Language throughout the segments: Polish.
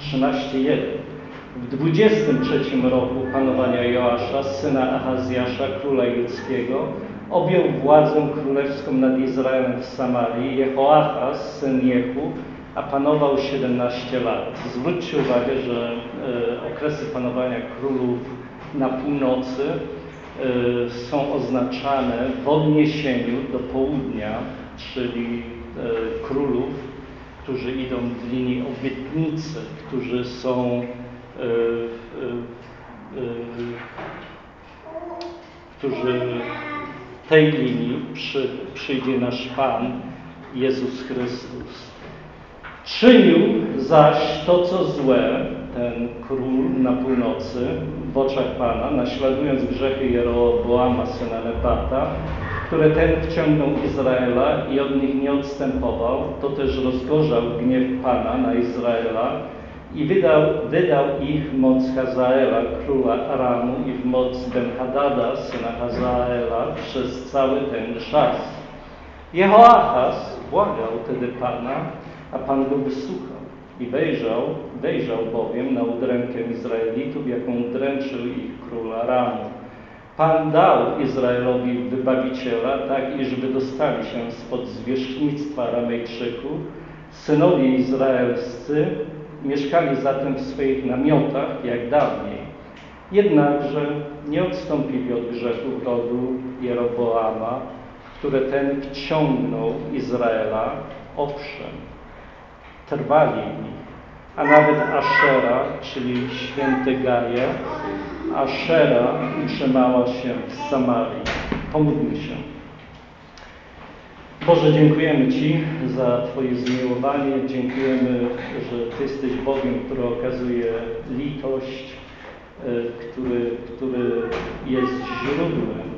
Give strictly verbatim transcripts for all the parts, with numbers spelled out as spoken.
trzynaście jeden. W dwudziestym trzecim roku panowania Joasza, syna Ahazjasza, króla judzkiego, objął władzę królewską nad Izraelem w Samarii Jehoachaz, syn Jehu, a panował siedemnaście lat. Zwróćcie uwagę, że e, okresy panowania królów na północy e, są oznaczane w odniesieniu do południa, czyli e, królów, którzy idą w linii obietnicy, którzy są e, e, e, którzy w tej linii przy, przyjdzie nasz Pan Jezus Chrystus. Czynił zaś to, co złe, ten król na północy w oczach Pana, naśladując grzechy Jeroboama, syna Nebata, które ten wciągnął Izraela i od nich nie odstępował, to też rozgorzał gniew Pana na Izraela i wydał, wydał ich w moc Hazaela, króla Aramu, i w moc Ben-Hadada, syna Hazaela, przez cały ten czas. Jehoachaz błagał wtedy Pana, a Pan go wysłuchał i wejrzał, wejrzał bowiem na udrękę Izraelitów, jaką udręczył ich król Aramu. Pan dał Izraelowi wybawiciela, tak iż wydostali się spod zwierzchnictwa Aramejczyków. Synowie izraelscy mieszkali zatem w swoich namiotach, jak dawniej. Jednakże nie odstąpili od grzechów rodu Jeroboama, które ten wciągnął Izraela, owszem, trwali w nich, a nawet Ashera, czyli święty Gaja, Ashera utrzymała się w Samarii. Pomódlmy się. Boże, dziękujemy Ci za Twoje zmiłowanie, dziękujemy, że Ty jesteś Bogiem, który okazuje litość, który, który jest źródłem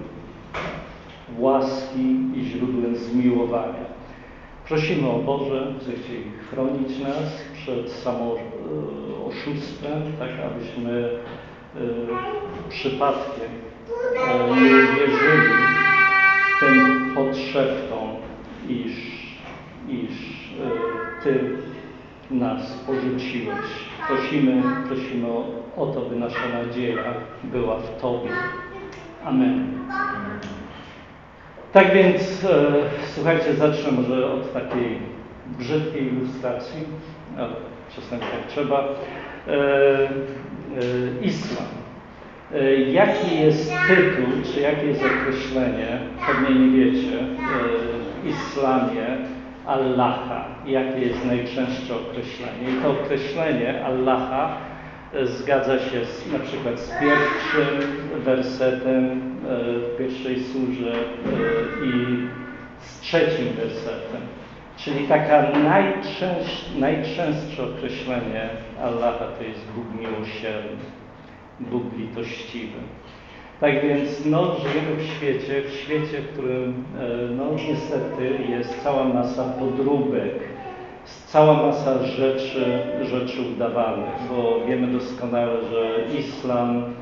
łaski i źródłem zmiłowania. Prosimy o Boże, zechciej chronić nas przed samo oszustwem, tak abyśmy przypadkiem nie uwierzyli tym podszeptom, iż, iż Ty nas porzuciłeś. Prosimy, prosimy o, o to, by nasza nadzieja była w Tobie. Amen. Tak więc, e, słuchajcie, zacznę może od takiej brzydkiej ilustracji, ale czasami tak trzeba. E, e, Islam. E, jaki jest tytuł, czy jakie jest określenie, pewnie nie wiecie, e, w Islamie Allaha. Jakie jest najczęstsze określenie? I to określenie Allaha zgadza się z, na przykład z pierwszym wersetem w pierwszej surze i z trzecim wersetem. Czyli taka najczęstsze, najczęstsze określenie Allaha to jest Bóg miłosierny, Bóg litościwy. Tak więc no, żyjemy w świecie, w świecie, w którym no, niestety jest cała masa podróbek, cała masa rzeczy, rzeczy udawanych, bo wiemy doskonale, że islam e,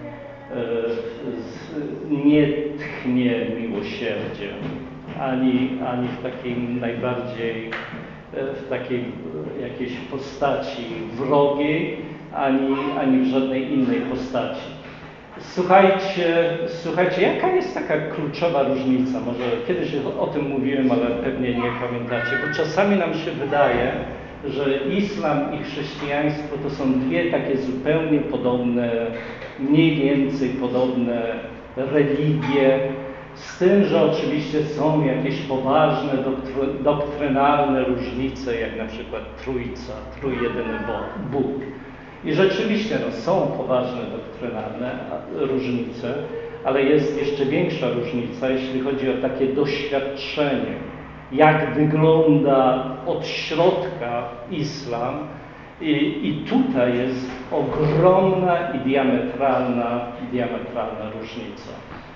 z, nie tchnie miłosierdziem, ani, ani w takiej najbardziej, e, w takiej jakiejś postaci wrogiej, ani, ani w żadnej innej postaci. Słuchajcie, słuchajcie, jaka jest taka kluczowa różnica? Może kiedyś o tym mówiłem, ale pewnie nie pamiętacie, bo czasami nam się wydaje, że islam i chrześcijaństwo to są dwie takie zupełnie podobne, mniej więcej podobne religie, z tym, że oczywiście są jakieś poważne, doktry, doktrynalne różnice, jak na przykład Trójca, Trójjedyny Bóg. I rzeczywiście no, są poważne doktrynalne różnice, ale jest jeszcze większa różnica, jeśli chodzi o takie doświadczenie, jak wygląda od środka islam. I, i tutaj jest ogromna i diametralna, diametralna różnica.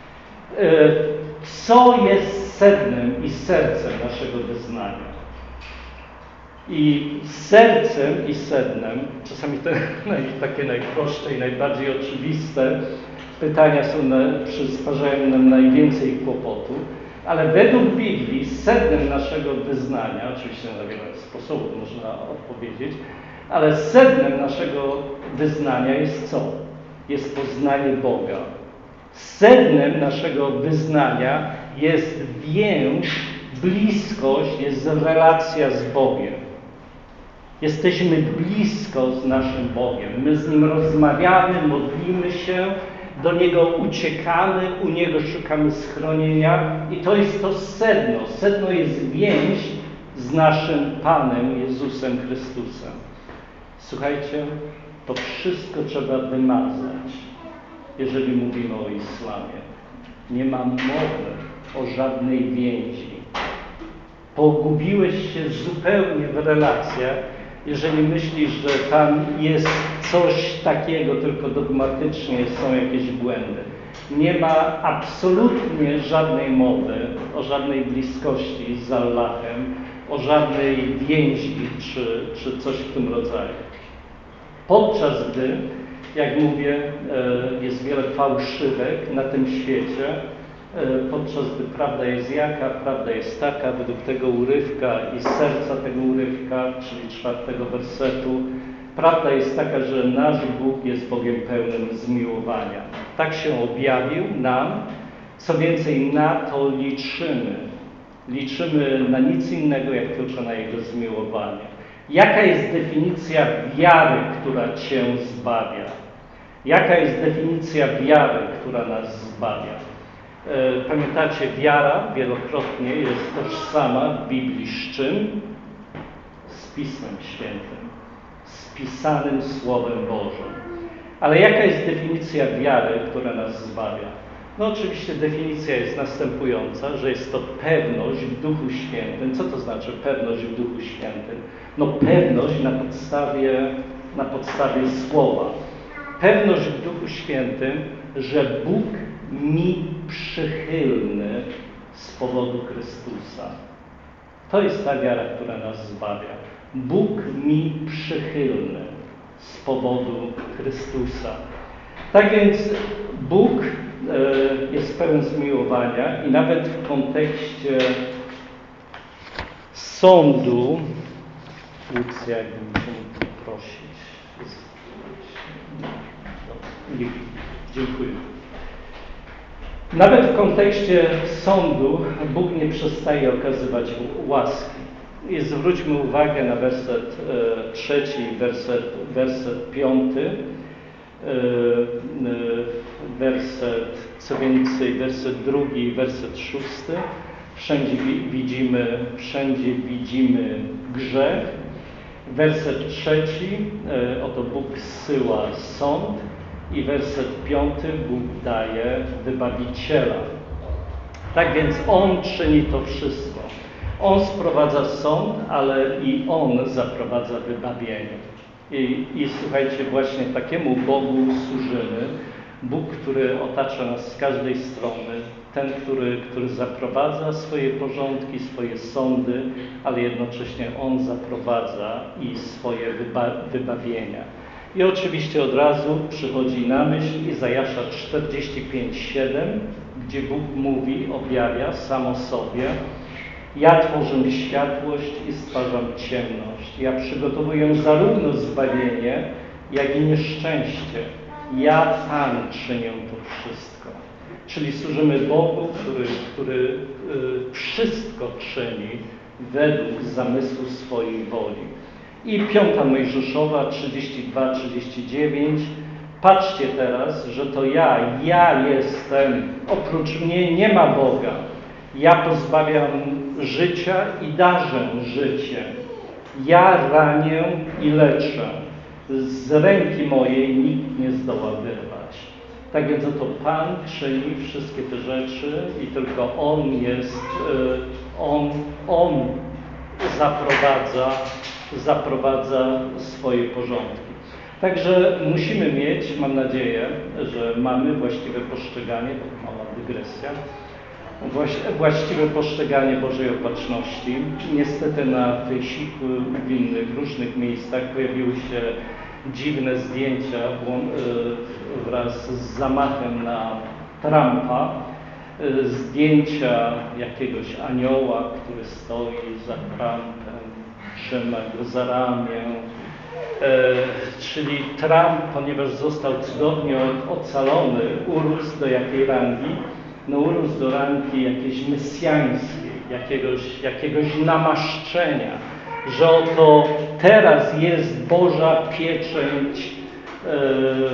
Co jest sednem i sercem naszego wyznania? I sercem i sednem, czasami te takie najprostsze i najbardziej oczywiste pytania są na, przysparzają nam najwięcej kłopotów, ale według Biblii sednem naszego wyznania, oczywiście na wiele sposobów można odpowiedzieć, Ale sednem naszego wyznania jest co? Jest poznanie Boga. Sednem naszego wyznania jest więź, bliskość, jest relacja z Bogiem. Jesteśmy blisko z naszym Bogiem. My z Nim rozmawiamy, modlimy się, do Niego uciekamy, u Niego szukamy schronienia i to jest to sedno. Sedno jest więź z naszym Panem Jezusem Chrystusem. Słuchajcie, to wszystko trzeba wymazać, jeżeli mówimy o islamie. Nie ma mowy o żadnej więzi. Pogubiłeś się zupełnie w relacjach, jeżeli myślisz, że tam jest coś takiego, tylko dogmatycznie są jakieś błędy. Nie ma absolutnie żadnej mowy o żadnej bliskości z Allahem, o żadnej więzi czy, czy coś w tym rodzaju. Podczas gdy, jak mówię, jest wiele fałszywek na tym świecie, podczas gdy prawda jest jaka, prawda jest taka, według tego urywka i serca tego urywka, czyli czwartego wersetu, prawda jest taka, że nasz Bóg jest Bogiem pełnym zmiłowania. Tak się objawił nam, co więcej na to liczymy. Liczymy na nic innego, jak tylko na Jego zmiłowanie. Jaka jest definicja wiary, która Cię zbawia? Jaka jest definicja wiary, która nas zbawia? Pamiętacie, wiara wielokrotnie jest tożsama w Biblii z czym? Z Pismem Świętym, z pisanym Słowem Bożym. Ale jaka jest definicja wiary, która nas zbawia? No oczywiście definicja jest następująca, że jest to pewność w Duchu Świętym. Co to znaczy pewność w Duchu Świętym? No pewność na podstawie, na podstawie Słowa. Pewność w Duchu Świętym, że Bóg mi przychylny z powodu Chrystusa. To jest ta wiara, która nas zbawia. Bóg mi przychylny z powodu Chrystusa. Tak więc Bóg e, jest pełen zmiłowania i nawet w kontekście sądu, Lucja, jakbym mógł poprosić. Dziękuję. Nawet w kontekście sądu Bóg nie przestaje okazywać łaski. I zwróćmy uwagę na werset e, trzeci, werset, werset piąty, e, e, werset, co więcej, werset drugi, werset szósty. Wszędzie widzimy, wszędzie widzimy grzech. Werset trzeci, e, oto Bóg zsyła sąd. I werset piąty, Bóg daje wybawiciela. Tak więc On czyni to wszystko. On sprowadza sąd, ale i On zaprowadza wybawienie. I, i słuchajcie, właśnie takiemu Bogu służymy. Bóg, który otacza nas z każdej strony. Ten, który, który zaprowadza swoje porządki, swoje sądy, ale jednocześnie On zaprowadza i swoje wyba wybawienia. I oczywiście od razu przychodzi na myśl Izajasza czterdzieści pięć, siedem, gdzie Bóg mówi, objawia sam o sobie: ja tworzę światłość i stwarzam ciemność. Ja przygotowuję zarówno zbawienie, jak i nieszczęście. Ja Pan czynię to wszystko. Czyli służymy Bogu, który, który y, wszystko czyni według zamysłu swojej woli. I piąta Mojżeszowa, trzydzieści dwa, trzydzieści dziewięć. Patrzcie teraz, że to ja, ja jestem, oprócz mnie nie ma Boga. Ja pozbawiam życia i darzę życie. Ja ranię i leczę. Z ręki mojej nikt nie zdoła wyrwać. Tak więc oto Pan czyni wszystkie te rzeczy i tylko On jest, On, On zaprowadza zaprowadza swoje porządki. Także musimy mieć, mam nadzieję, że mamy właściwe postrzeganie, to mała dygresja, właściwe postrzeganie Bożej Opatrzności. Niestety na Fejsiku w innych różnych miejscach pojawiły się dziwne zdjęcia wraz z zamachem na Trumpa, zdjęcia jakiegoś anioła, który stoi za Trumpem, trzyma go za ramię, czyli Trump, ponieważ został cudownie ocalony, urósł do jakiej rangi? No urósł do rangi jakiejś mesjańskiej, jakiegoś, jakiegoś namaszczenia, że oto teraz jest Boża pieczęć e, e,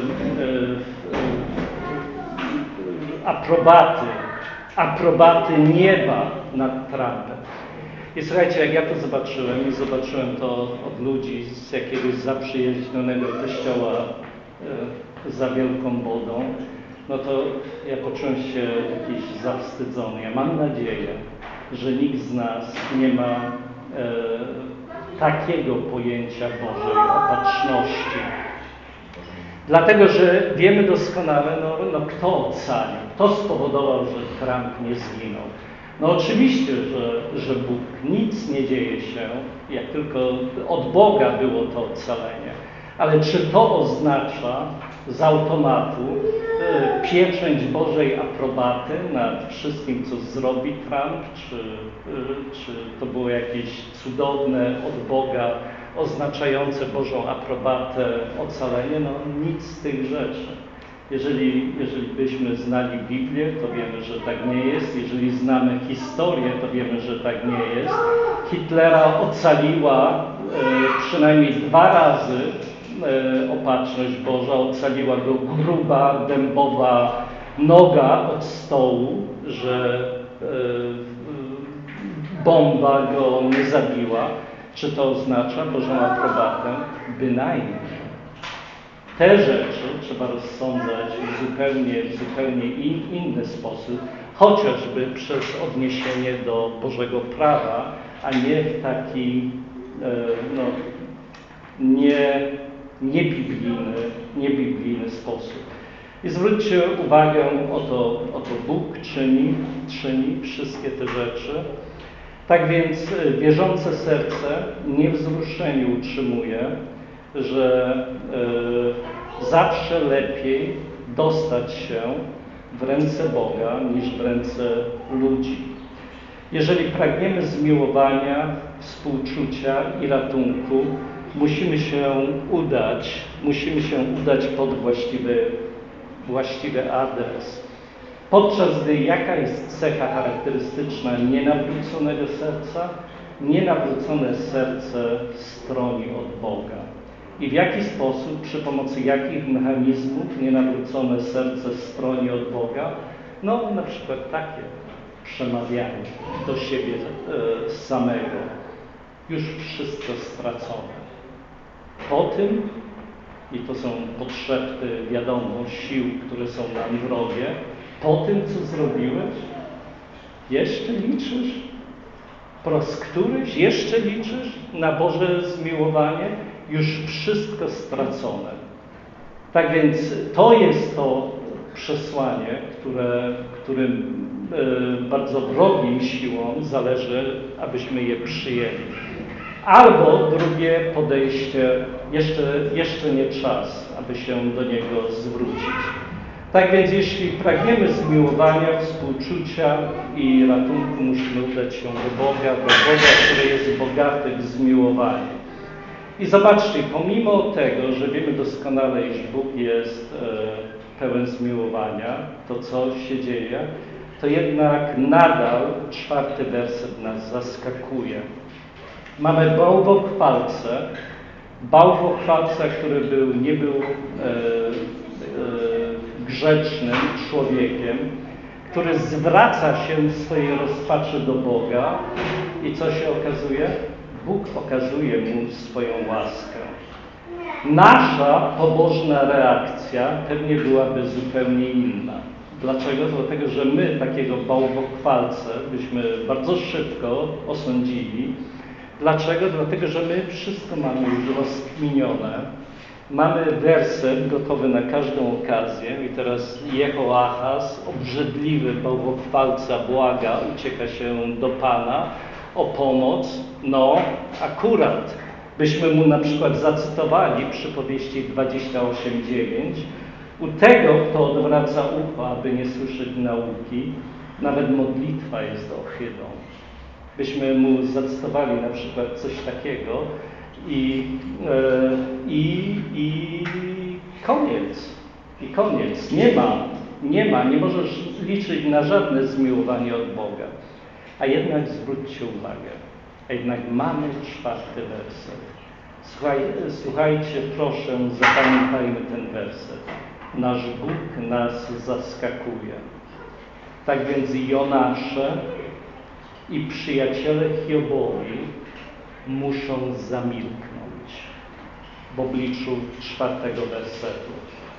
e, aprobaty, aprobaty nieba nad Trumpem. I słuchajcie, jak ja to zobaczyłem, i zobaczyłem to od ludzi z jakiegoś zaprzyjaźnionego kościoła e, za Wielką Bodą, no to ja poczułem się jakiś zawstydzony. Ja mam nadzieję, że nikt z nas nie ma e, takiego pojęcia Bożej opatrzności. Dlatego, że wiemy doskonale, no, no kto ocalił, kto spowodował, że Trump nie zginął. No oczywiście, że, że Bóg, nic nie dzieje się, jak tylko od Boga było to ocalenie. Ale czy to oznacza z automatu e, pieczęć Bożej aprobaty nad wszystkim, co zrobi Trump? Czy, e, czy to było jakieś cudowne od Boga, oznaczające Bożą aprobatę ocalenie? No nic z tych rzeczy. Jeżeli, jeżeli byśmy znali Biblię, to wiemy, że tak nie jest. Jeżeli znamy historię, to wiemy, że tak nie jest. Hitlera ocaliła e, przynajmniej dwa razy e, opatrzność Boża. Ocaliła go gruba, dębowa noga od stołu, że e, bomba go nie zabiła. Czy to oznacza Bożą aprobatę? Bynajmniej. Te rzeczy trzeba rozsądzać w zupełnie, w zupełnie in, inny sposób, chociażby przez odniesienie do Bożego prawa, a nie w taki e, no, nie, niebiblijny, niebiblijny sposób. I zwróćcie uwagę, oto, oto Bóg czyni, czyni wszystkie te rzeczy. Tak więc wierzące serce niewzruszenie utrzymuje, że e, zawsze lepiej dostać się w ręce Boga niż w ręce ludzi. Jeżeli pragniemy zmiłowania, współczucia i ratunku, musimy się udać, musimy się udać pod właściwy, właściwy adres. Podczas gdy jaka jest cecha charakterystyczna nienawróconego serca? Nienawrócone serce stroni od Boga. I w jaki sposób, przy pomocy jakich mechanizmów nienawrócone serce stroni od Boga? No na przykład takie przemawianie do siebie e, samego. Już wszystko stracone. Po tym, i to są podszepty, wiadomo, sił, które są nam wrogie, po tym, co zrobiłeś, jeszcze liczysz? Po raz któryś jeszcze liczysz na Boże zmiłowanie? Już wszystko stracone. Tak więc to jest to przesłanie, które, którym e, bardzo wrogim siłom zależy, abyśmy je przyjęli. Albo drugie podejście, jeszcze, jeszcze nie czas, aby się do niego zwrócić. Tak więc jeśli pragniemy zmiłowania, współczucia i ratunku, musimy udać się do Boga, do Boga, który jest bogaty w zmiłowanie. I zobaczcie, pomimo tego, że wiemy doskonale, iż Bóg jest e, pełen zmiłowania, to co się dzieje, to jednak nadal czwarty werset nas zaskakuje. Mamy bałwochwalcę, bałwochwalca, który był, nie był e, e, grzecznym człowiekiem, który zwraca się w swojej rozpaczy do Boga i co się okazuje? Bóg okazuje mu swoją łaskę. Nasza pobożna reakcja pewnie byłaby zupełnie inna. Dlaczego? Dlatego, że my takiego bałwochwalcę byśmy bardzo szybko osądzili. Dlaczego? Dlatego, że my wszystko mamy już rozkminione. Mamy werset gotowy na każdą okazję i teraz Jehoahaz, obrzydliwy bałwochwalca, błaga, ucieka się do Pana o pomoc. No, akurat byśmy mu na przykład zacytowali przypowieści dwadzieścia osiem dziewięć. U tego, kto odwraca ucho, aby nie słyszeć nauki, nawet modlitwa jest ohydą. Byśmy mu zacytowali na przykład coś takiego, I, e, i, i koniec. I koniec. Nie ma, nie ma, nie możesz liczyć na żadne zmiłowanie od Boga. A jednak zwróćcie uwagę, a jednak mamy czwarty werset. Słuchaj, słuchajcie, proszę, zapamiętajmy ten werset. Nasz Bóg nas zaskakuje. Tak więc Jonasze i przyjaciele Hiobowi muszą zamilknąć w obliczu czwartego wersetu.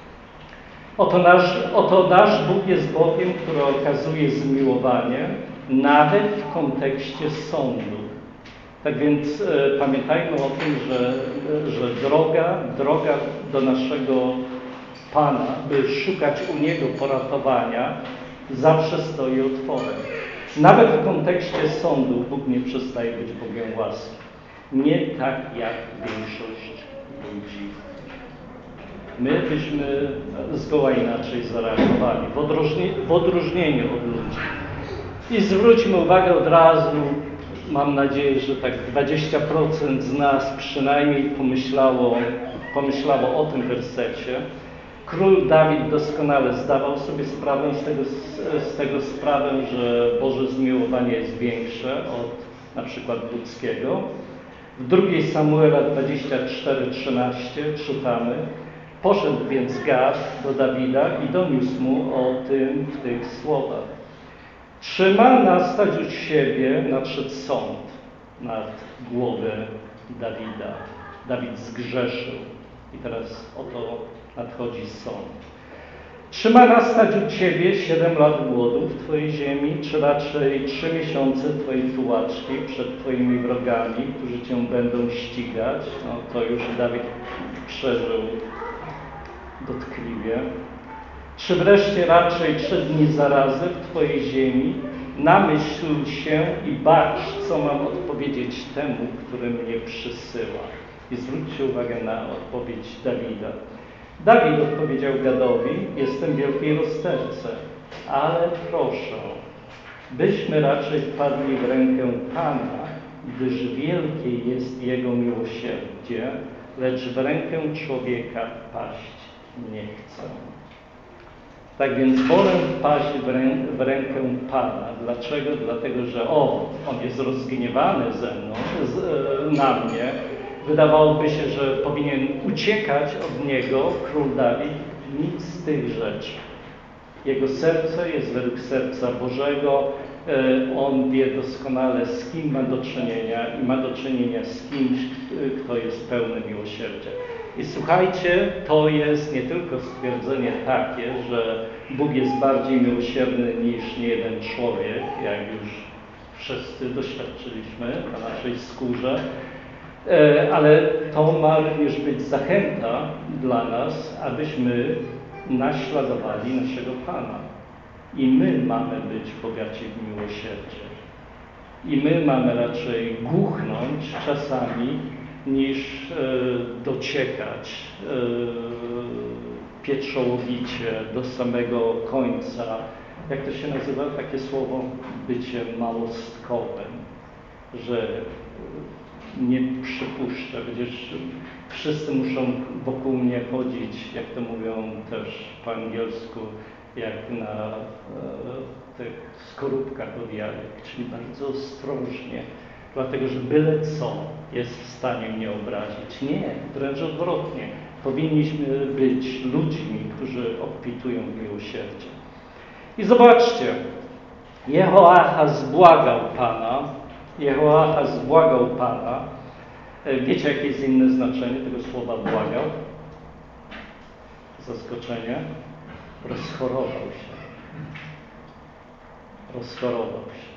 Oto nasz, oto nasz Bóg jest Bogiem, który okazuje zmiłowanie nawet w kontekście sądu. Tak więc e, pamiętajmy o tym, że, że droga, droga do naszego Pana, by szukać u Niego poratowania, zawsze stoi otworem. Nawet w kontekście sądu Bóg nie przestaje być Bogiem łaski. Nie tak jak większość ludzi. My byśmy zgoła inaczej zareagowali, w, odróżni w odróżnieniu od ludzi. I zwróćmy uwagę od razu, mam nadzieję, że tak dwadzieścia procent z nas przynajmniej pomyślało, pomyślało o tym wersecie. Król Dawid doskonale zdawał sobie sprawę z tego, z tego sprawę, że Boże zmiłowanie jest większe od na przykład ludzkiego. W drugiej Samuela dwadzieścia cztery trzynaście czytamy: poszedł więc Gad do Dawida i doniósł mu o tym w tych słowach. Czy ma nastać od siebie nadszedł sąd nad głowę Dawida. Dawid zgrzeszył i teraz oto nadchodzi sąd. Czy ma nastać u Ciebie siedem lat głodu w Twojej ziemi, czy raczej trzy miesiące Twojej tułaczki przed Twoimi wrogami, którzy Cię będą ścigać? No to już Dawid przeżył dotkliwie. Czy wreszcie raczej trzy dni zarazy w Twojej ziemi? Namyśl się i bacz, co mam odpowiedzieć temu, który mnie przysyła. I zwróćcie uwagę na odpowiedź Dawida. Dawid odpowiedział Gadowi: jestem wielkiej rozterce, ale proszę, byśmy raczej wpadli w rękę Pana, gdyż wielkie jest Jego miłosierdzie, lecz w rękę człowieka paść nie chcę. Tak więc wolę wpaść w, rę w rękę Pana. Dlaczego? Dlatego, że o, On jest rozgniewany ze mną, z, e, na mnie. Wydawałoby się, że powinien uciekać od Niego król Dawid. Nic z tych rzeczy. Jego serce jest według serca Bożego. E, on wie doskonale, z kim ma do czynienia i ma do czynienia z kimś, kto jest pełny miłosierdzia. I słuchajcie, to jest nie tylko stwierdzenie takie, że Bóg jest bardziej miłosierny niż niejeden człowiek, jak już wszyscy doświadczyliśmy na naszej skórze, ale to ma również być zachęta dla nas, abyśmy naśladowali naszego Pana. I my mamy być bogaci w miłosierdzie. I my mamy raczej głuchnąć czasami, niż e, dociekać e, pieczołowicie do samego końca. Jak to się nazywa takie słowo? Bycie małostkowym, że nie przypuszczę, przecież wszyscy muszą wokół mnie chodzić, jak to mówią też po angielsku, jak na e, tych skorupkach od jajek, czyli bardzo ostrożnie. Dlatego, że byle co jest w stanie mnie obrazić. Nie, wręcz odwrotnie. Powinniśmy być ludźmi, którzy obfitują w miłosierdzie. I zobaczcie, Jehoachaz błagał Pana, Jehoachaz błagał Pana. Wiecie, jakie jest inne znaczenie tego słowa błagał? Zaskoczenie? Rozchorował się. Rozchorował się.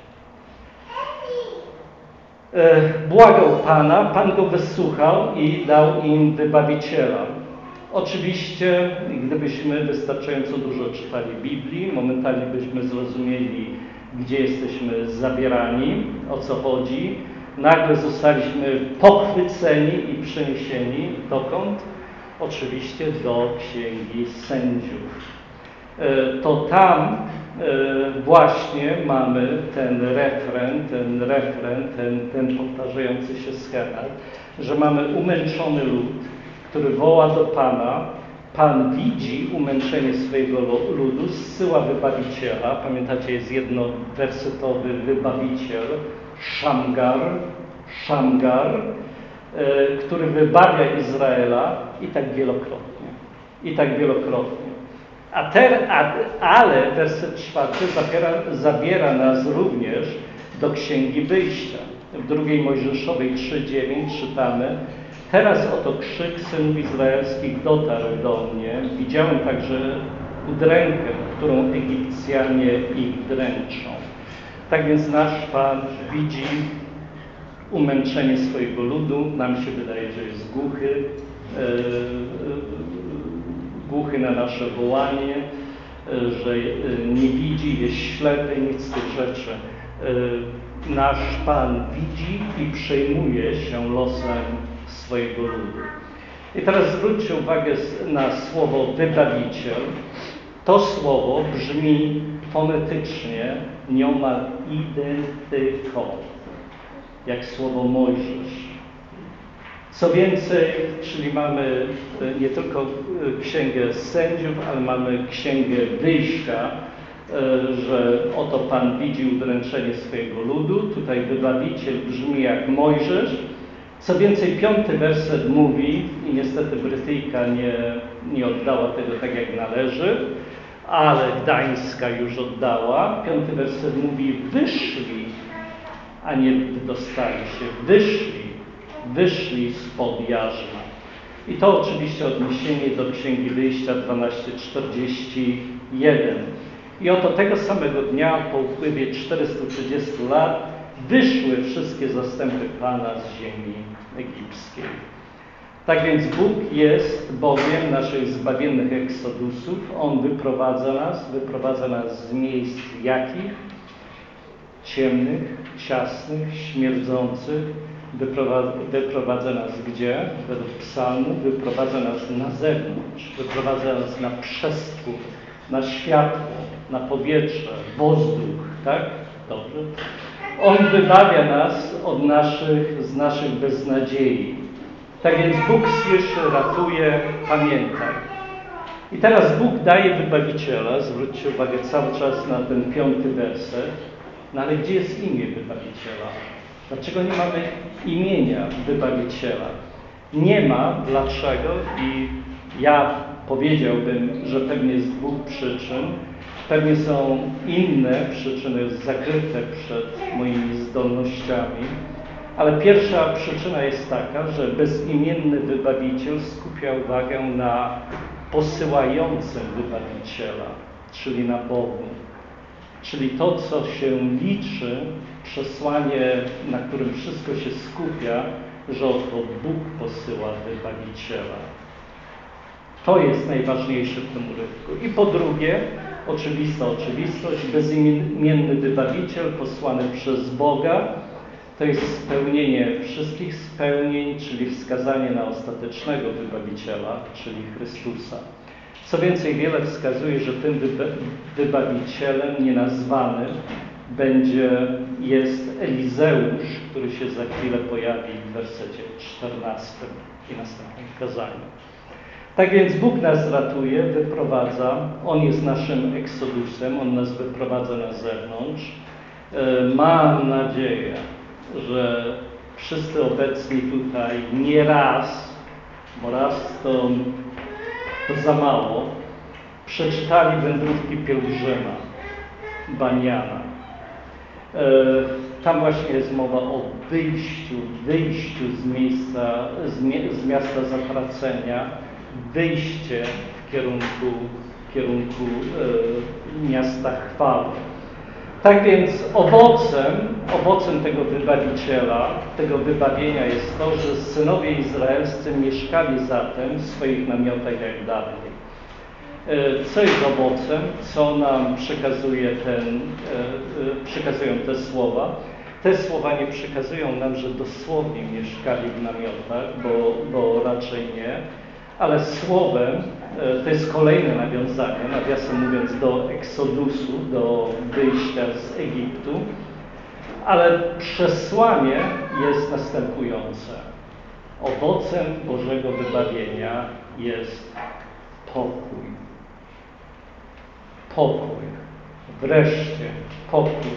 Błagał Pana, Pan go wysłuchał i dał im wybawiciela. Oczywiście, gdybyśmy wystarczająco dużo czytali Biblii, momentalnie byśmy zrozumieli, gdzie jesteśmy zabierani, o co chodzi. Nagle zostaliśmy pochwyceni i przeniesieni dokąd? Oczywiście do Księgi Sędziów. to tam właśnie mamy ten refren, ten refren, ten, ten powtarzający się schemat, że mamy umęczony lud, który woła do Pana. Pan widzi umęczenie swojego ludu, zsyła wybawiciela. Pamiętacie, jest jednowersetowy wybawiciel, Szamgar, Szamgar, który wybawia Izraela i tak wielokrotnie. I tak wielokrotnie. A ter, a, ale werset czwarty zabiera, zabiera nas również do Księgi Wyjścia. W drugiej Mojżeszowej trzy dziewięć czytamy: teraz oto krzyk synów izraelskich dotarł do mnie. Widziałem także udrękę, którą Egipcjanie ich dręczą. Tak więc nasz Pan widzi umęczenie swojego ludu. Nam się wydaje, że jest głuchy, e, e, głuchy na nasze wołanie, e, że nie widzi, jest ślepy, nic z tych rzeczy. E, nasz Pan widzi i przejmuje się losem swojego ludu. I teraz zwróćcie uwagę na słowo wybawiciel. To słowo brzmi fonetycznie nieomal identyko, jak słowo Mojżesz. Co więcej, czyli mamy nie tylko Księgę Sędziów, ale mamy Księgę Wyjścia, że oto Pan widzi udręczenie swojego ludu. Tutaj wybawiciel brzmi jak Mojżesz. Co więcej, piąty werset mówi, i niestety Brytyjka nie, nie oddała tego tak jak należy, ale Gdańska już oddała. Piąty werset mówi: wyszli, a nie dostali się, wyszli, wyszli spod jarzma. I to oczywiście odniesienie do Księgi Wyjścia dwanaście czterdzieści jeden. I oto tego samego dnia, po upływie czterystu trzydziestu lat, wyszły wszystkie zastępy Pana z ziemi egipskiej. Tak więc Bóg jest Bogiem naszych zbawiennych eksodusów. On wyprowadza nas, wyprowadza nas z miejsc jakich? Ciemnych, ciasnych, śmierdzących. Wyprowadza, wyprowadza nas gdzie? Według psalmu wyprowadza nas na zewnątrz, wyprowadza nas na przestrzeń, na światło, na powietrze, wozdуch, tak? Dobrze? On wybawia nas od naszych, z naszych beznadziei. Tak więc Bóg słyszy, ratuje, pamiętaj. I teraz Bóg daje wybawiciela, zwróćcie uwagę cały czas na ten piąty werset. No ale gdzie jest imię wybawiciela? Dlaczego nie mamy imienia wybawiciela? Nie ma. Dlaczego? I ja powiedziałbym, że pewnie z dwóch przyczyn. Pewnie są inne przyczyny zakryte przed moimi zdolnościami, ale pierwsza przyczyna jest taka, że bezimienny wybawiciel skupia uwagę na posyłającym wybawiciela, czyli na Bogu. Czyli to, co się liczy, przesłanie, na którym wszystko się skupia, że oto Bóg posyła wybawiciela. To jest najważniejsze w tym urywku. I po drugie, oczywista oczywistość, bezimienny wybawiciel posłany przez Boga, to jest spełnienie wszystkich spełnień, czyli wskazanie na ostatecznego wybawiciela, czyli Chrystusa. Co więcej, wiele wskazuje, że tym wybawicielem nienazwanym będzie, jest Elizeusz, który się za chwilę pojawi w wersecie czternastym i następnym kazaniu. Tak więc Bóg nas ratuje, wyprowadza. On jest naszym eksodusem, On nas wyprowadza na zewnątrz. Mam nadzieję, że wszyscy obecni tutaj nie raz, bo raz to, to za mało, przeczytali Wędrówki Pielgrzyma Baniana. Tam właśnie jest mowa o wyjściu, wyjściu z miejsca, z, mie, z miasta zatracenia, wyjście w kierunku, w kierunku e, miasta chwały. Tak więc owocem, owocem tego wybawiciela, tego wybawienia jest to, że synowie izraelscy mieszkali zatem w swoich namiotach jak dawniej. E, co jest owocem? Co nam przekazuje ten, e, e, przekazują te słowa? Te słowa nie przekazują nam, że dosłownie mieszkali w namiotach, bo, bo raczej nie, ale słowem to jest kolejne nawiązanie, nawiasem mówiąc, do Eksodusu, do wyjścia z Egiptu, ale przesłanie jest następujące. Owocem Bożego wybawienia jest pokój. Pokój. Wreszcie pokój.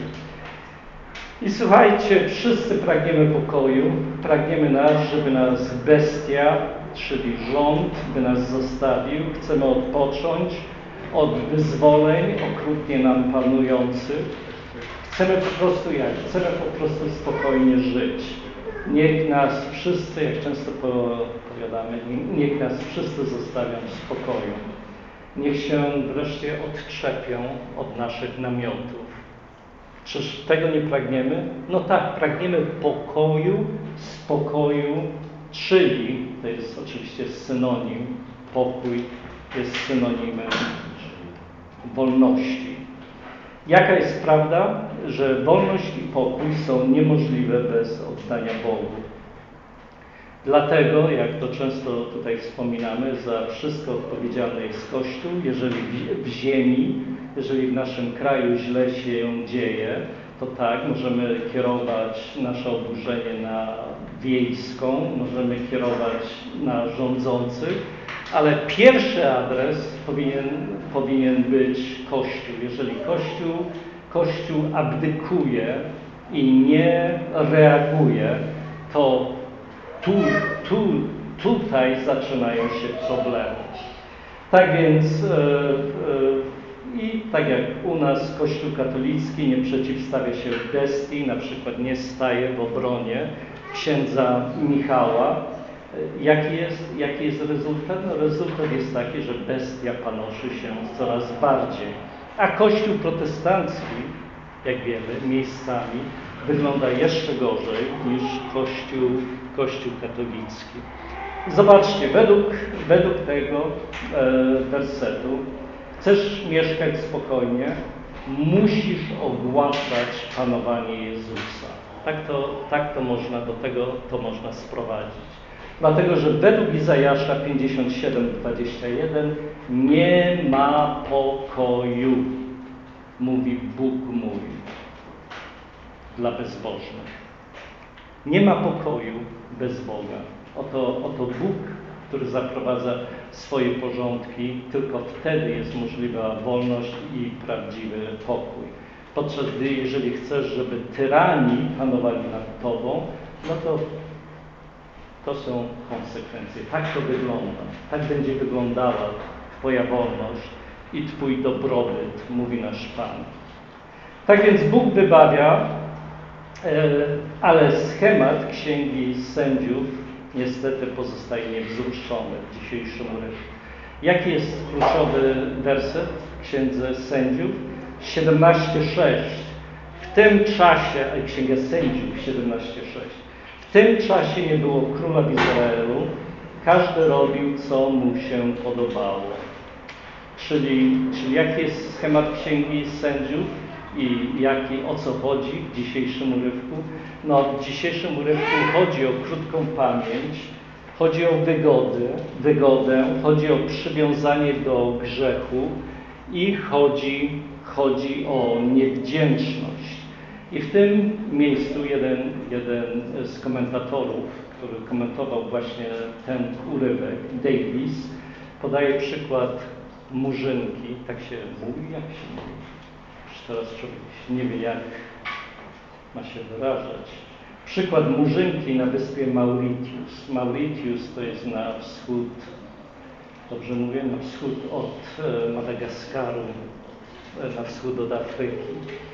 I słuchajcie, wszyscy pragniemy pokoju, pragniemy nas, żeby nas bestia, czyli rząd, by nas zostawił. Chcemy odpocząć od wyzwoleń okrutnie nam panujących. Chcemy po prostu jak? Chcemy po prostu spokojnie żyć. Niech nas wszyscy, jak często powiadamy, niech nas wszyscy zostawią w spokoju. Niech się wreszcie odczepią od naszych namiotów. Czyż tego nie pragniemy? No tak, pragniemy pokoju, spokoju, czyli, to jest oczywiście synonim, pokój jest synonimem wolności. Jaka jest prawda? Że wolność i pokój są niemożliwe bez oddania Bogu. Dlatego, jak to często tutaj wspominamy, za wszystko odpowiedzialny jest Kościół. Jeżeli w ziemi, jeżeli w naszym kraju źle się dzieje, to tak, możemy kierować nasze oburzenie na wiejską, możemy kierować na rządzących, ale pierwszy adres powinien, powinien być Kościół. Jeżeli Kościół, Kościół abdykuje i nie reaguje, to tu, tu, tutaj zaczynają się problemy. Tak więc e, e, i tak jak u nas Kościół katolicki nie przeciwstawia się bestii, na przykład nie staje w obronie księdza Michała. Jaki jest, jaki jest rezultat? No, rezultat jest taki, że bestia panoszy się coraz bardziej. A Kościół protestancki, jak wiemy, miejscami wygląda jeszcze gorzej niż Kościół, Kościół katolicki. Zobaczcie, według, według tego e, wersetu, chcesz mieszkać spokojnie, musisz ogłaszać panowanie Jezusa. Tak to, tak to można, do tego to można sprowadzić. Dlatego, że według Izajasza pięćdziesiąt siedem, dwadzieścia jeden nie ma pokoju, mówi Bóg mój, dla bezbożnych. Nie ma pokoju bez Boga. Oto, oto Bóg, który zaprowadza swoje porządki, tylko wtedy jest możliwa wolność i prawdziwy pokój. Podczas gdy, jeżeli chcesz, żeby tyrani panowali nad tobą, no to to są konsekwencje. Tak to wygląda. Tak będzie wyglądała twoja wolność i twój dobrobyt, mówi nasz Pan. Tak więc Bóg wybawia, ale schemat Księgi Sędziów niestety pozostaje niewzruszony w dzisiejszym urywku. Jaki jest kluczowy werset w Księdze Sędziów? siedemnaście sześć. W tym czasie, a Księga Sędziów siedemnaście sześć. W tym czasie nie było króla w Izraelu, każdy robił, co mu się podobało. Czyli, czyli jaki jest schemat Księgi Sędziów i jaki, o co chodzi w dzisiejszym urywku? No, w dzisiejszym urywku chodzi o krótką pamięć, chodzi o wygody, wygodę, chodzi o przywiązanie do grzechu i chodzi, chodzi o niewdzięczność. I w tym miejscu jeden, jeden z komentatorów, który komentował właśnie ten urywek, Davis, podaje przykład Murzynki. Tak się mówi? Jak się mówi? Już teraz człowiek nie wie, jak ma się wyrażać. Przykład Murzynki na wyspie Mauritius. Mauritius to jest na wschód, dobrze mówię, na wschód od Madagaskaru, na wschód od Afryki.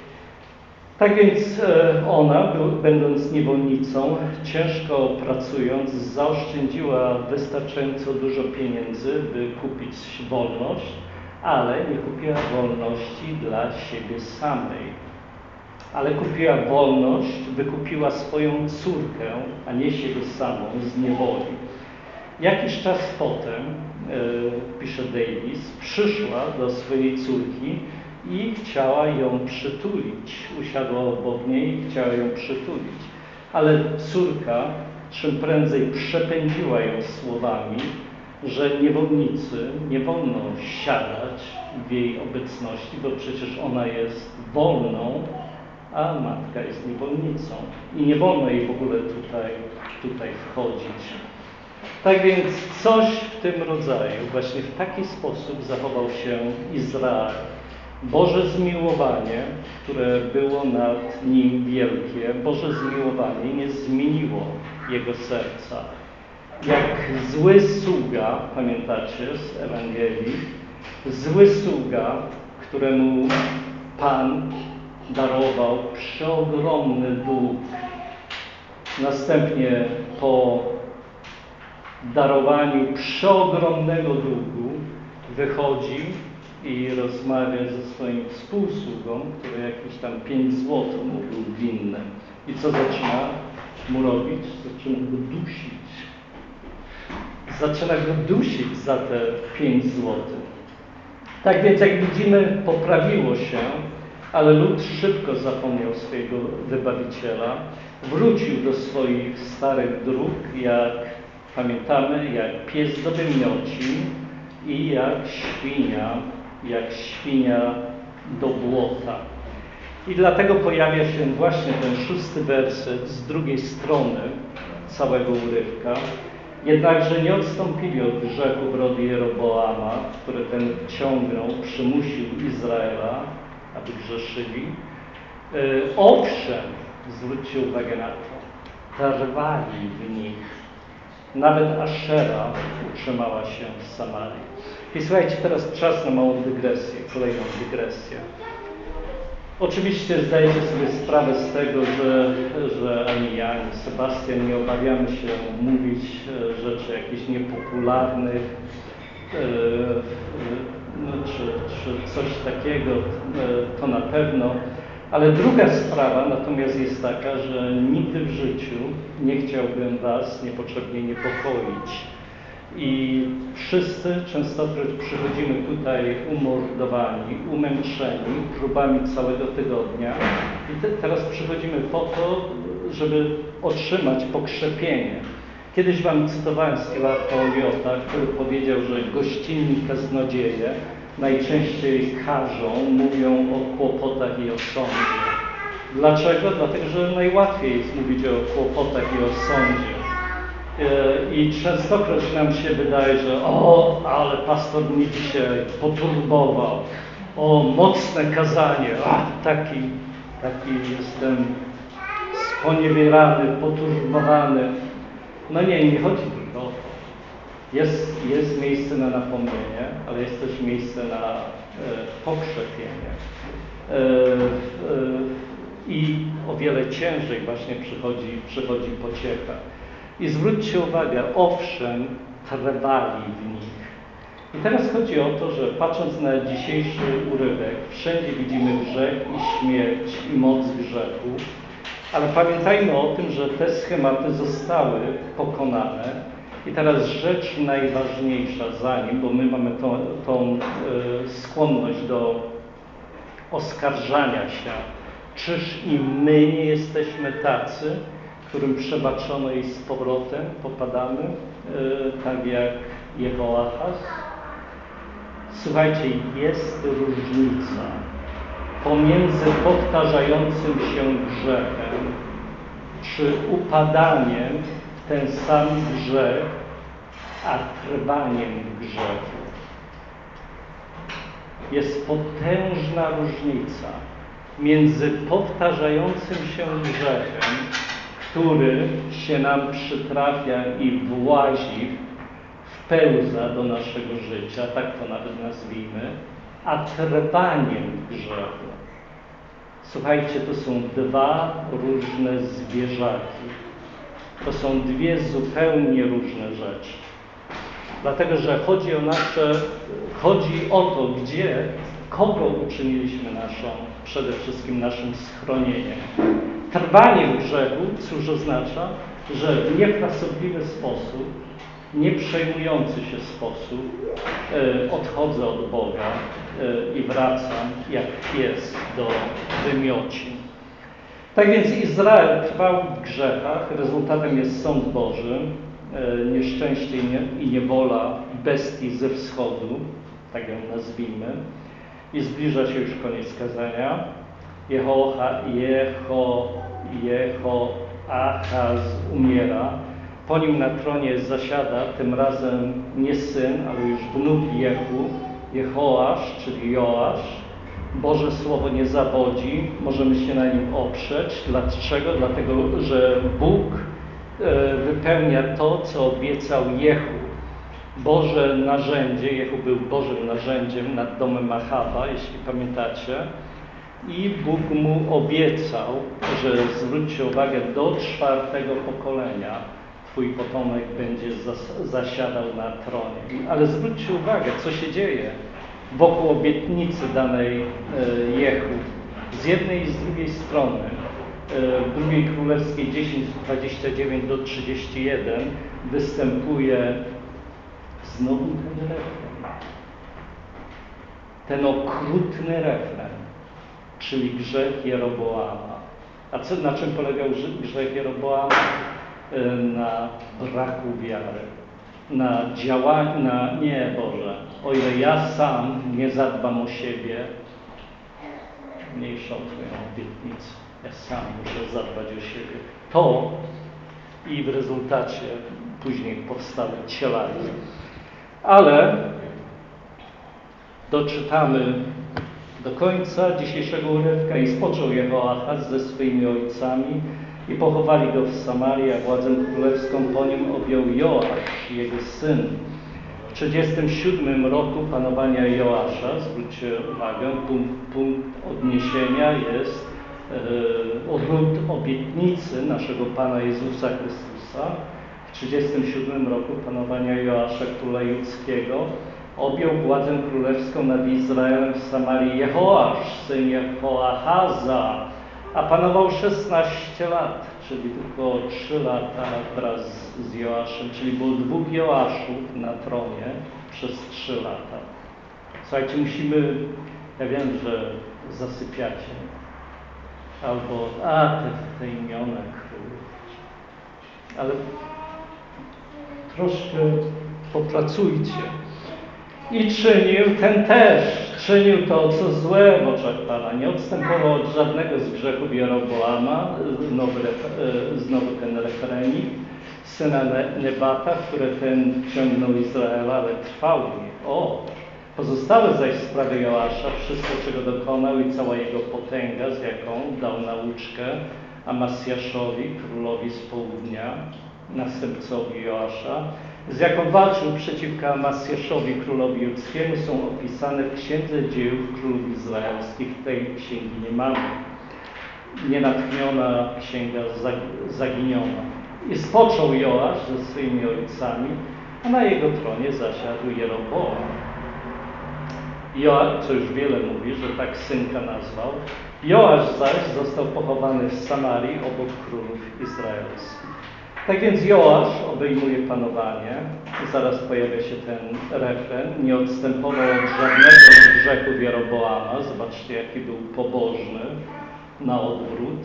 Tak więc ona, będąc niewolnicą, ciężko pracując, zaoszczędziła wystarczająco dużo pieniędzy, by kupić wolność, ale nie kupiła wolności dla siebie samej. Ale kupiła wolność, wykupiła swoją córkę, a nie siebie samą z niewoli. Jakiś czas potem, pisze Davis, przyszła do swojej córki i chciała ją przytulić. Usiadła obok niej i chciała ją przytulić. Ale córka czym prędzej przepędziła ją słowami, że niewolnicy nie wolno siadać w jej obecności, bo przecież ona jest wolną, a matka jest niewolnicą i nie wolno jej w ogóle tutaj, tutaj wchodzić. Tak więc coś w tym rodzaju, właśnie w taki sposób zachował się Izrael. Boże zmiłowanie, które było nad nim wielkie, Boże zmiłowanie nie zmieniło jego serca. Jak zły sługa, pamiętacie z Ewangelii, zły sługa, któremu Pan darował przeogromny dług. Następnie po darowaniu przeogromnego długu wychodzi i rozmawia ze swoim współsługą, który jakieś tam pięć złotych mu był winny. I co zaczyna mu robić? Zaczyna go dusić. Zaczyna go dusić za te pięć złotych. Tak więc, jak widzimy, poprawiło się, ale lud szybko zapomniał swojego Wybawiciela, wrócił do swoich starych dróg, jak pamiętamy, jak pies do wymioci i jak świnia, jak świnia do błota. I dlatego pojawia się właśnie ten szósty werset z drugiej strony całego urywka. Jednakże nie odstąpili od grzechów rodu Jeroboama, który ten ciągnął, przymusił Izraela, aby grzeszyli. Yy, owszem, zwróćcie uwagę na to, trwali w nich. Nawet Aszera utrzymała się w Samarii. I słuchajcie, teraz czas na małą dygresję, kolejną dygresję. Oczywiście zdajecie sobie sprawę z tego, że, że ani ja, ani Sebastian nie obawiamy się mówić rzeczy jakichś niepopularnych, no, czy, czy coś takiego, to na pewno. Ale druga sprawa natomiast jest taka, że nigdy w życiu nie chciałbym was niepotrzebnie niepokoić. I wszyscy częstokroć przychodzimy tutaj umordowani, umęczeni próbami całego tygodnia. I te, teraz przychodzimy po to, żeby otrzymać pokrzepienie. Kiedyś wam cytowałem Skylarka Eliota, który powiedział, że gościnni kaznodzieje najczęściej karzą, mówią o kłopotach i o sądzie. Dlaczego? Dlatego, że najłatwiej jest mówić o kłopotach i o sądzie. I częstokroć nam się wydaje, że o, ale pastor mnie dzisiaj poturbował, o, mocne kazanie, a, taki, taki jestem sponiewierany, poturbowany. No nie, nie chodzi tylko o to. Jest, jest miejsce na napomnienie, ale jest też miejsce na e, pokrzepienie. E, e, I o wiele ciężej właśnie przychodzi, przychodzi pociecha. I zwróćcie uwagę, owszem, trwali w nich. I teraz chodzi o to, że patrząc na dzisiejszy urywek, wszędzie widzimy grzech i śmierć i moc grzechu, ale pamiętajmy o tym, że te schematy zostały pokonane. I teraz rzecz najważniejsza za nim, bo my mamy tą, tą e, skłonność do oskarżania się, czyż i my nie jesteśmy tacy, którym przebaczono i z powrotem popadamy, e, tak jak Jehoahaz? Słuchajcie, jest różnica pomiędzy powtarzającym się grzechem, czy upadaniem w ten sam grzech, a trwaniem w grzechu. Jest potężna różnica między powtarzającym się grzechem, który się nam przytrafia i włazi, wpełza do naszego życia, tak to nawet nazwijmy, a trwaniem w grzechu. Słuchajcie, to są dwa różne zwierzaki. To są dwie zupełnie różne rzeczy. Dlatego, że chodzi o nasze, chodzi o to, gdzie, kogo uczyniliśmy naszą, przede wszystkim naszym schronieniem. Trwanie w grzechu, cóż oznacza, że w niefrasobliwy sposób, nieprzejmujący się sposób e, odchodzę od Boga e, i wracam jak pies do wymioci. Tak więc Izrael trwał w grzechach, rezultatem jest sąd Boży. nieszczęście i niewola bestii ze wschodu, tak ją nazwijmy, i zbliża się już koniec kazania. Jehoha, Jeho, Jehoahaz umiera. Po nim na tronie zasiada tym razem nie syn, ale już wnuk Jehu, Jehoasz, czyli Joasz. Boże Słowo nie zawodzi, możemy się na nim oprzeć. Dlaczego? Dlatego, że Bóg wypełnia to, co obiecał Jehu. Boże narzędzie, Jehu był Bożym narzędziem nad domem Achaba, jeśli pamiętacie. I Bóg mu obiecał, że zwróćcie uwagę, do czwartego pokolenia Twój potomek będzie zas- zasiadał na tronie. Ale zwróćcie uwagę, co się dzieje wokół obietnicy danej e, Jehu. Z jednej i z drugiej strony, e, w drugiej Królewskiej dziesięć, dwadzieścia dziewięć do trzydziestu jeden występuje znowu ten refren. Ten okrutny refren, czyli grzech Jeroboama. A co, na czym polegał grzech Jeroboama? Na braku wiary, na działaniu, na nie Boże, o ile ja sam nie zadbam o siebie, mniejszą Twoją obietnicę, ja sam muszę zadbać o siebie. To i w rezultacie później powstały cielaki. Ale doczytamy do końca dzisiejszego urywka: i spoczął Jehoahaz ze swoimi ojcami i pochowali go w Samarii, a władzę królewską po nim objął Joasz, jego syn. W trzydziestym siódmym roku panowania Joasza, zwróćcie uwagę, punkt, punkt odniesienia jest e, ród obietnicy naszego Pana Jezusa Chrystusa. W trzydziestym siódmym roku panowania Joasza, króla judzkiego, objął władzę królewską nad Izraelem w Samarii Jehoasz, syn Jehoahaza, a panował szesnaście lat, czyli tylko trzy lata wraz z Joaszem, czyli było dwóch Joaszów na tronie przez trzy lata. Słuchajcie, musimy, ja wiem, że zasypiacie, albo, a, te, te imiona królów, ale troszkę popracujcie. I czynił ten też, czynił to, co złe w oczach Pana. Nie odstępował od żadnego z grzechów Jeroboama, znowu, znowu ten referenik, syna Nebata, który ten ciągnął Izraela, ale trwał w nich. O! Pozostałe zaś sprawy Joasza, wszystko, czego dokonał i cała jego potęga, z jaką dał nauczkę Amasjaszowi, królowi z południa, następcowi Joasza, z jaką walczył przeciwko Amasjaszowi, królowi judzkiemu, są opisane w Księdze Dziejów Królów Izraelskich. Tej księgi nie mamy. Nienatchniona księga zaginiona. I spoczął Joasz ze swoimi ojcami, a na jego tronie zasiadł Jeroboam. Joasz, co już wiele mówi, że tak synka nazwał. Joasz zaś został pochowany w Samarii obok królów izraelskich. Tak więc Joasz obejmuje panowanie, zaraz pojawia się ten refren, nie odstępował od żadnego z grzechów Jeroboama, zobaczcie, jaki był pobożny, na odwrót.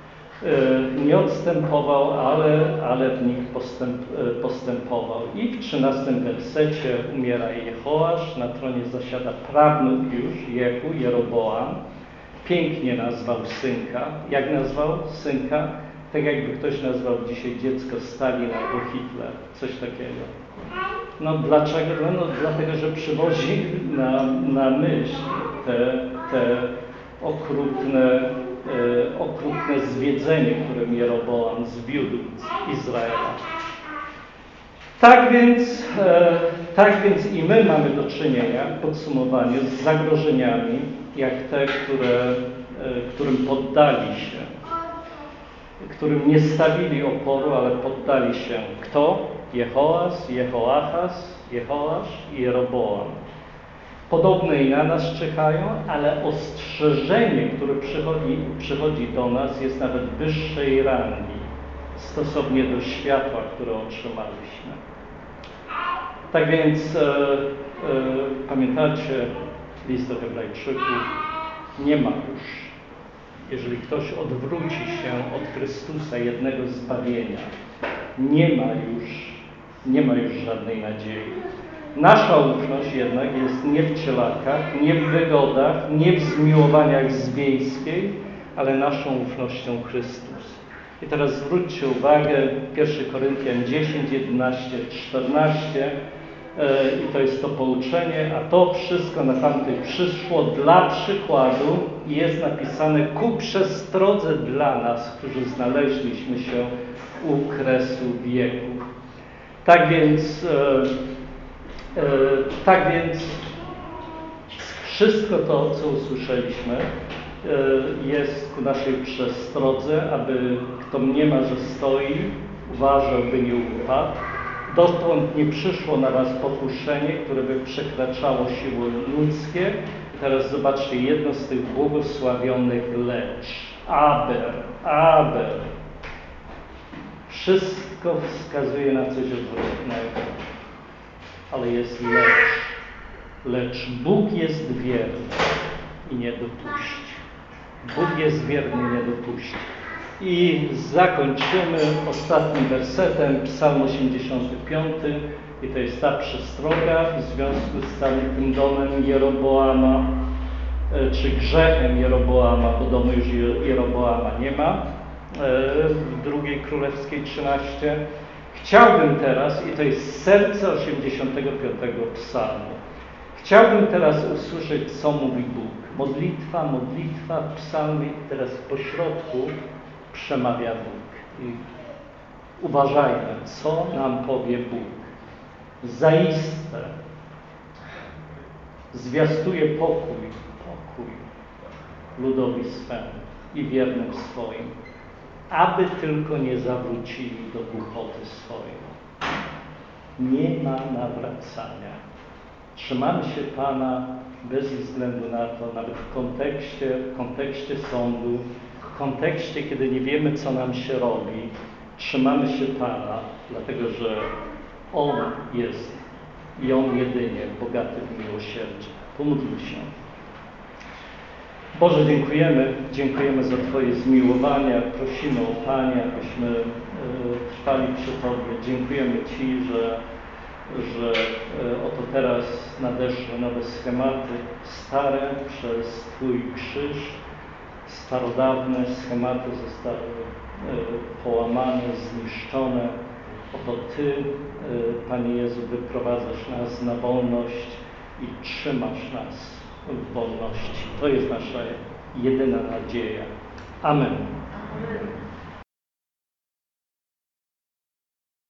Nie odstępował, ale, ale w nich postęp, postępował. I w trzynastym wersecie umiera Jehoasz, na tronie zasiada prawnuk już, Jehu, Jeroboam. Pięknie nazwał synka. Jak nazwał synka? Tak jakby ktoś nazwał dzisiaj dziecko Stalin albo Hitler, coś takiego. No dlaczego? No dlatego, że przywozi na, na myśl te, te okrutne, e, okrutne zwiedzenie, którym Jeroboam zwiódł Izraela. Tak więc, e, tak więc i my mamy do czynienia, w podsumowaniu, z zagrożeniami, jak te, które, e, którym poddali się, którym nie stawili oporu, ale poddali się. Kto? Jehoaz, Jehoahaz, Jehoasz i Jeroboam. Podobne i na nas czekają, ale ostrzeżenie, które przychodzi, przychodzi do nas, jest nawet wyższej rangi stosownie do światła, które otrzymaliśmy. Tak więc e, e, pamiętacie list do Hebrajczyków, nie ma już, jeżeli ktoś odwróci się od Chrystusa, jednego zbawienia, nie ma już nie ma już żadnej nadziei. Nasza ufność jednak jest nie w cielakach, nie w wygodach, nie w zmiłowaniach z wiejskiej, ale naszą ufnością Chrystus. I teraz zwróćcie uwagę, pierwszy Koryntian dziesięć, jedenaście, czternaście, i to jest to pouczenie, a to wszystko na tamtych przyszło dla przykładu i jest napisane ku przestrodze dla nas, którzy znaleźliśmy się u kresu wieków. Tak więc, e, e, tak więc wszystko to, co usłyszeliśmy, e, jest ku naszej przestrodze, aby kto mniema, że stoi, uważał, by nie upadł. Dotąd nie przyszło na was pokuszenie, które by przekraczało siły ludzkie. Teraz zobaczcie jedno z tych błogosławionych lecz. Aber, aber. Wszystko wskazuje na coś odwrotnego, ale jest lecz. Lecz Bóg jest wierny i nie dopuści. Bóg jest wierny i nie dopuści. I zakończymy ostatnim wersetem, Psalm osiemdziesiąty piąty, i to jest ta przestroga w związku z całym tym domem Jeroboama, czy grzechem Jeroboama, bo domu już Jeroboama nie ma, w drugiej Królewskiej trzynaście. Chciałbym teraz, i to jest serce osiemdziesiątego piątego psalmu, chciałbym teraz usłyszeć, co mówi Bóg. Modlitwa, modlitwa w psalmie, teraz po środku przemawia Bóg. I uważajmy, co nam powie Bóg. Zaiste zwiastuje pokój, pokój ludowi swemu i wiernym swoim, aby tylko nie zawrócili do głuchoty swojej. Nie ma nawracania. Trzymamy się Pana bez względu na to, nawet w kontekście, w kontekście sądu, w kontekście, kiedy nie wiemy, co nam się robi. Trzymamy się Pana, dlatego że On jest i On jedynie bogaty w miłosierdzie. Pomódlmy się. Boże, dziękujemy, dziękujemy za Twoje zmiłowania. Prosimy o Panie, abyśmy y, trwali przy Tobie. Dziękujemy Ci, że, że y, oto teraz nadeszły nowe schematy, stare przez Twój krzyż, starodawne schematy zostały y, połamane, zniszczone. Oto Ty, y, Panie Jezu, wyprowadzasz nas na wolność i trzymasz nas w wolności. To jest nasza jedyna nadzieja. Amen. Amen.